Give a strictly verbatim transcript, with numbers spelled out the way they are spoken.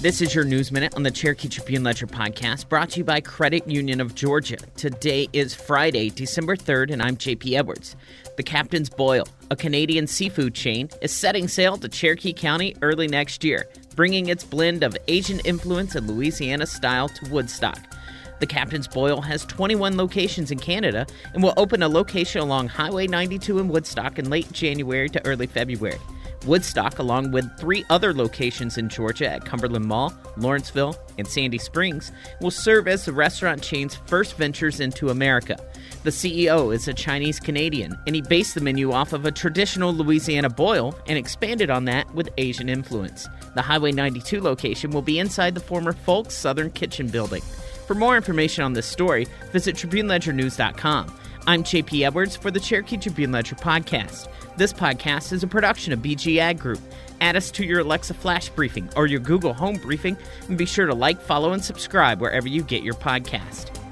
This is your News Minute on the Cherokee Tribune-Ledger podcast, brought to you by Credit Union of Georgia. Today is Friday, December third, and I'm J P Edwards. The Captain's Boil, a Canadian seafood chain, is setting sail to Cherokee County early next year, bringing its blend of Asian influence and Louisiana style to Woodstock. The Captain's Boil has twenty-one locations in Canada and will open a location along Highway ninety-two in Woodstock in late January to early February. Woodstock, along with three other locations in Georgia at Cumberland Mall, Lawrenceville, and Sandy Springs, will serve as the restaurant chain's first ventures into America. The C E O is a Chinese-Canadian, and he based the menu off of a traditional Louisiana boil and expanded on that with Asian influence. The Highway ninety-two location will be inside the former Folks Southern Kitchen building. For more information on this story, visit Tribune Ledger News dot com. I'm J P Edwards for the Cherokee Tribune-Ledger podcast. This podcast is a production of B G Ag Group. Add us to your Alexa Flash Briefing or your Google Home Briefing, and be sure to like, follow, and subscribe wherever you get your podcast.